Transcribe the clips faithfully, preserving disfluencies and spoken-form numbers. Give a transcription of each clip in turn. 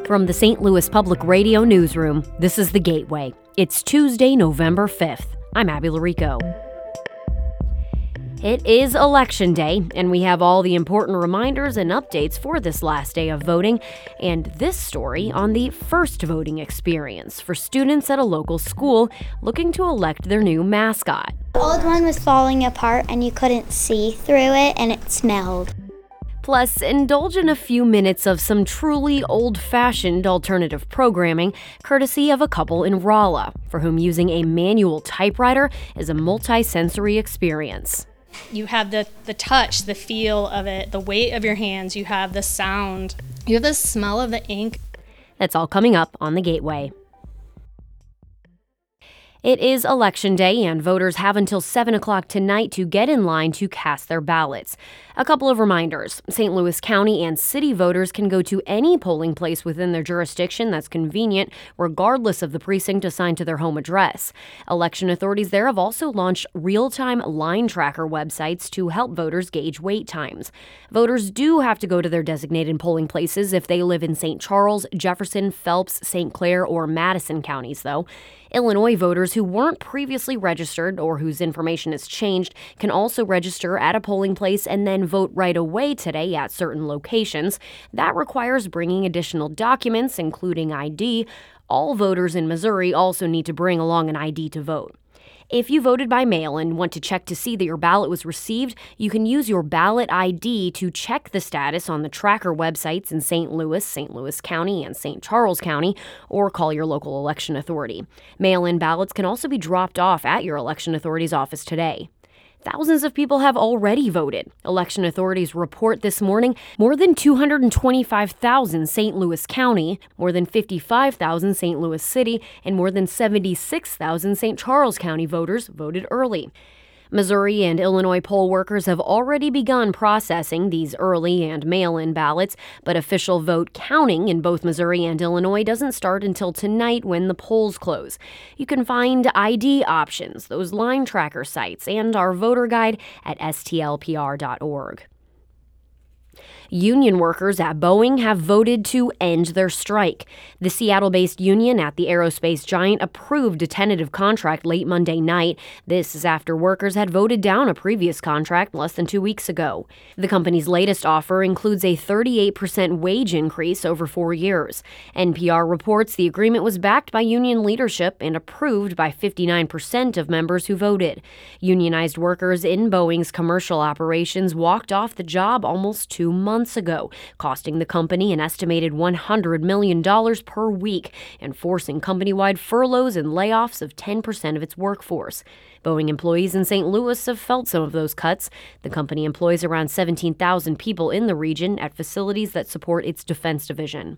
From the Saint Louis Public Radio Newsroom, this is The Gateway. It's Tuesday, November fifth. I'm Abby Larico. It is Election Day, and we have all the important reminders and updates for this last day of voting, and this story on the first voting experience for students at a local school looking to elect their new mascot. The old one was falling apart, and you couldn't see through it, and it smelled. Plus, indulge in a few minutes of some truly old-fashioned alternative programming, courtesy of a couple in Rolla, for whom using a manual typewriter is a multi-sensory experience. You have the, the touch, the feel of it, the weight of your hands, you have the sound, you have the smell of the ink. That's all coming up on The Gateway. It is Election Day, and voters have until seven o'clock tonight to get in line to cast their ballots. A couple of reminders. Saint Louis County and city voters can go to any polling place within their jurisdiction that's convenient, regardless of the precinct assigned to their home address. Election authorities there have also launched real-time line tracker websites to help voters gauge wait times. Voters do have to go to their designated polling places if they live in Saint Charles, Jefferson, Phelps, Saint Clair, or Madison counties, though. Illinois voters who weren't previously registered or whose information has changed can also register at a polling place and then vote right away today at certain locations. That requires bringing additional documents, including I D. All voters in Missouri also need to bring along an I D to vote. If you voted by mail and want to check to see that your ballot was received, you can use your ballot I D to check the status on the tracker websites in Saint Louis, Saint Louis County, and Saint Charles County, or call your local election authority. Mail-in ballots can also be dropped off at your election authority's office today. Thousands of people have already voted. Election authorities report this morning more than two hundred twenty-five thousand Saint Louis County, more than fifty-five thousand Saint Louis City, and more than seventy-six thousand Saint Charles County voters voted early. Missouri and Illinois poll workers have already begun processing these early and mail-in ballots, but official vote counting in both Missouri and Illinois doesn't start until tonight when the polls close. You can find I D options, those line tracker sites, and our voter guide at S T L P R dot org. Union workers at Boeing have voted to end their strike. The Seattle-based union at the aerospace giant approved a tentative contract late Monday night. This is after workers had voted down a previous contract less than two weeks ago. The company's latest offer includes a thirty-eight percent wage increase over four years. N P R reports the agreement was backed by union leadership and approved by fifty-nine percent of members who voted. Unionized workers in Boeing's commercial operations walked off the job almost two months ago, costing the company an estimated one hundred million dollars per week and forcing company-wide furloughs and layoffs of ten percent of its workforce. Boeing employees in Saint Louis have felt some of those cuts. The company employs around seventeen thousand people in the region at facilities that support its defense division.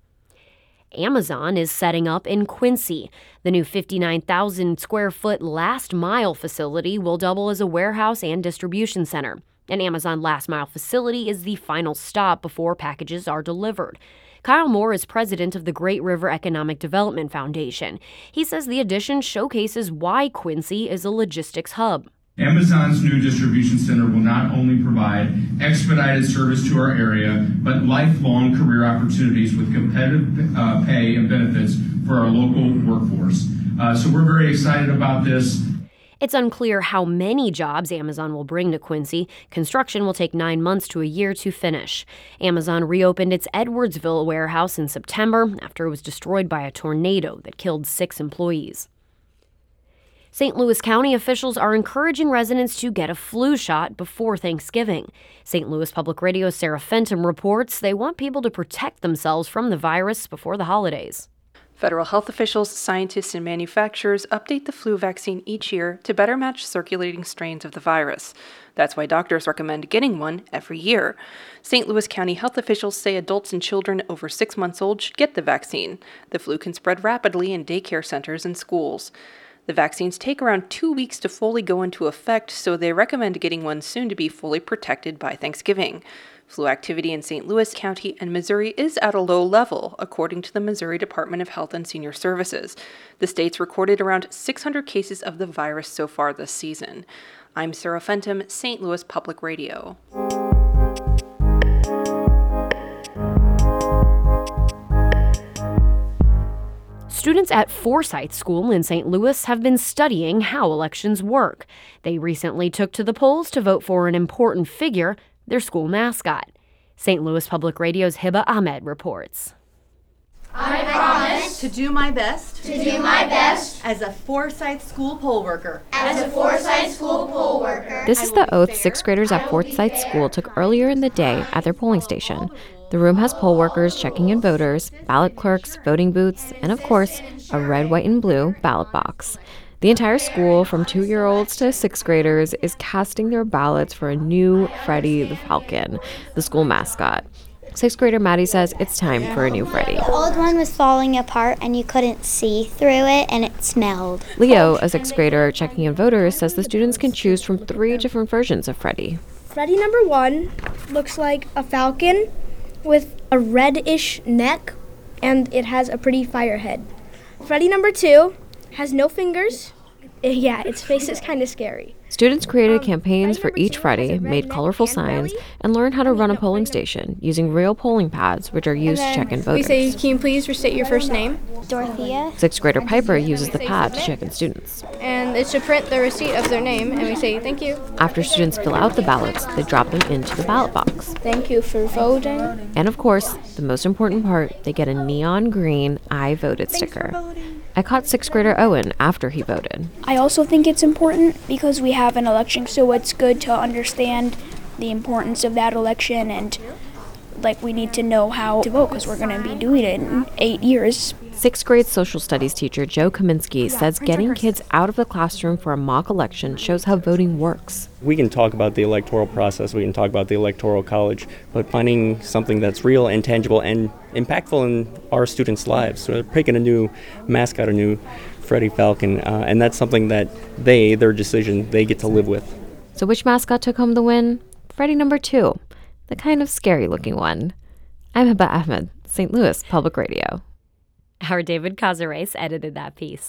Amazon is setting up in Quincy. The new fifty-nine thousand square foot last mile facility will double as a warehouse and distribution center. An Amazon last mile facility is the final stop before packages are delivered. Kyle Moore is president of the Great River Economic Development Foundation. He says the addition showcases why Quincy is a logistics hub. Amazon's new distribution center will not only provide expedited service to our area, but lifelong career opportunities with competitive uh, pay and benefits for our local workforce. Uh, so we're very excited about this. It's unclear how many jobs Amazon will bring to Quincy. Construction will take nine months to a year to finish. Amazon reopened its Edwardsville warehouse in September after it was destroyed by a tornado that killed six employees. Saint Louis County officials are encouraging residents to get a flu shot before Thanksgiving. Saint Louis Public Radio's Sarah Fenton reports they want people to protect themselves from the virus before the holidays. Federal health officials, scientists, and manufacturers update the flu vaccine each year to better match circulating strains of the virus. That's why doctors recommend getting one every year. Saint Louis County health officials say adults and children over six months old should get the vaccine. The flu can spread rapidly in daycare centers and schools. The vaccines take around two weeks to fully go into effect, so they recommend getting one soon to be fully protected by Thanksgiving. Flu activity in Saint Louis County and Missouri is at a low level, according to the Missouri Department of Health and Senior Services. The state's recorded around six hundred cases of the virus so far this season. I'm Sarah Fenton, Saint Louis Public Radio. Students at Forsyth School in Saint Louis have been studying how elections work. They recently took to the polls to vote for an important figure, their school mascot. Saint Louis Public Radio's Hiba Ahmed reports. I promise to do my best to do my best as a Forsyth School poll worker. as a Forsyth School poll worker. This is the oath sixth graders at Forsyth School took earlier in the day at their polling station. The room has poll workers checking in voters, ballot clerks, voting booths, and of course, a red, white, and blue ballot box. The entire school, from two-year-olds to sixth graders, is casting their ballots for a new Freddie the Falcon, the school mascot. Sixth grader Maddie says it's time for a new Freddie. The old one was falling apart and you couldn't see through it and it smelled. Leo, a sixth grader checking in voters, says the students can choose from three different versions of Freddie. Freddie number one looks like a falcon with a reddish neck, and it has a pretty fire head. Freddie number two has no fingers. Yeah, its face is kind of scary. Students created Um, campaigns Freddie for number each two Freddie, has a red made neck colorful and signs, belly. and learned how to Oh, run a no, polling Freddie number- station using real polling pads, which are used to check in We voters. say, can you please restate your first name? Dorothea. Sixth grader Piper uses the pad to check in students. And it should print the receipt of their name, and we say, thank you. After students fill out the ballots, they drop them into the ballot box. Thank you for voting. And of course, the most important part, they get a neon green I voted sticker. I caught sixth grader Owen after he voted. I also think it's important because we have an election, so it's good to understand the importance of that election, and like we need to know how to vote because we're going to be doing it in eight years. Sixth grade social studies teacher Joe Kaminsky says getting kids out of the classroom for a mock election shows how voting works. We can talk about the electoral process, we can talk about the electoral college, but finding something that's real and tangible and impactful in our students' lives. So they're picking a new mascot, a new Freddie Falcon, uh, and that's something that they, their decision, they get to live with. So which mascot took home the win? Freddie number two, the kind of scary-looking one. I'm Hiba Ahmed, Saint Louis Public Radio. Our David Cazares edited that piece.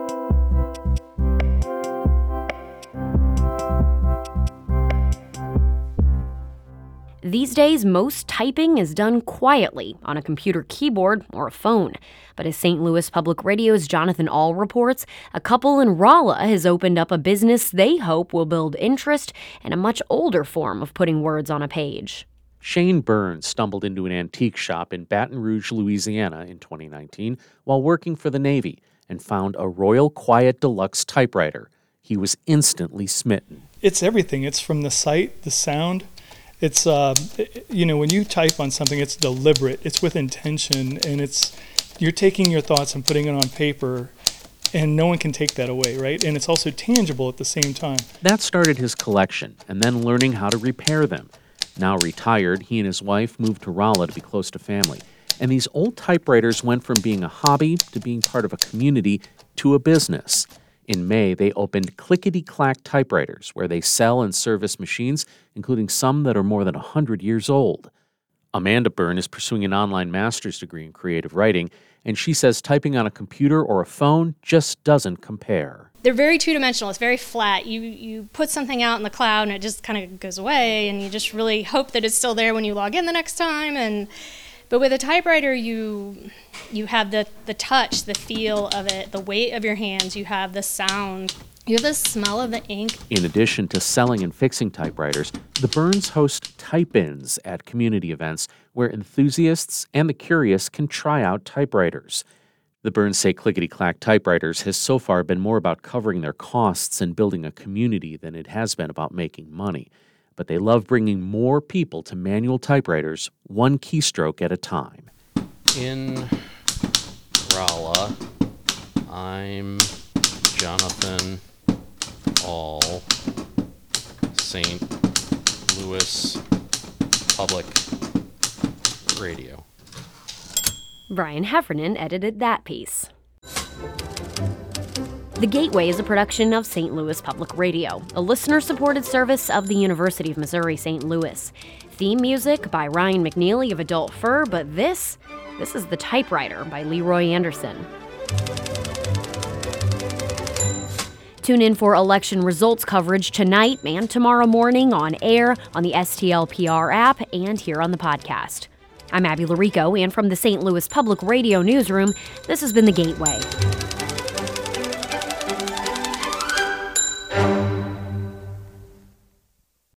These days, most typing is done quietly on a computer keyboard or a phone. But as Saint Louis Public Radio's Jonathan Ahl reports, a couple in Rolla has opened up a business they hope will build interest in a much older form of putting words on a page. Shane Burns stumbled into an antique shop in Baton Rouge, Louisiana in twenty nineteen while working for the Navy and found a Royal Quiet Deluxe typewriter. He was instantly smitten. It's everything. It's from the sight, the sound. It's, uh, you know, when you type on something, it's deliberate. It's with intention, and it's you're taking your thoughts and putting it on paper, and no one can take that away, right? And it's also tangible at the same time. That started his collection, and then learning how to repair them. Now retired, he and his wife moved to Rolla to be close to family. And these old typewriters went from being a hobby to being part of a community to a business. In May, they opened Clickety Clack Typewriters, where they sell and service machines, including some that are more than one hundred years old. Amanda Byrne is pursuing an online master's degree in creative writing, and she says typing on a computer or a phone just doesn't compare. They're very two-dimensional. It's very flat. You you put something out in the cloud and it just kind of goes away, and you just really hope that it's still there when you log in the next time. And but with a typewriter, you you have the, the touch, the feel of it, the weight of your hands. You have the sound. You have the smell of the ink. In addition to selling and fixing typewriters, the Burns host type-ins at community events where enthusiasts and the curious can try out typewriters. The Burns say Clickety Clack Typewriters has so far been more about covering their costs and building a community than it has been about making money. But they love bringing more people to manual typewriters, one keystroke at a time. In Rolla, I'm Jonathan Ahl, Saint Louis Public Radio. Brian Heffernan edited that piece. The Gateway is a production of Saint Louis Public Radio, a listener-supported service of the University of Missouri-Saint Louis. Theme music by Ryan McNeely of Adult Fur, but this, this is The Typewriter by Leroy Anderson. Tune in for election results coverage tonight and tomorrow morning on air, on the S T L P R app, and here on the podcast. I'm Abby Larico, and from the Saint Louis Public Radio Newsroom, this has been The Gateway.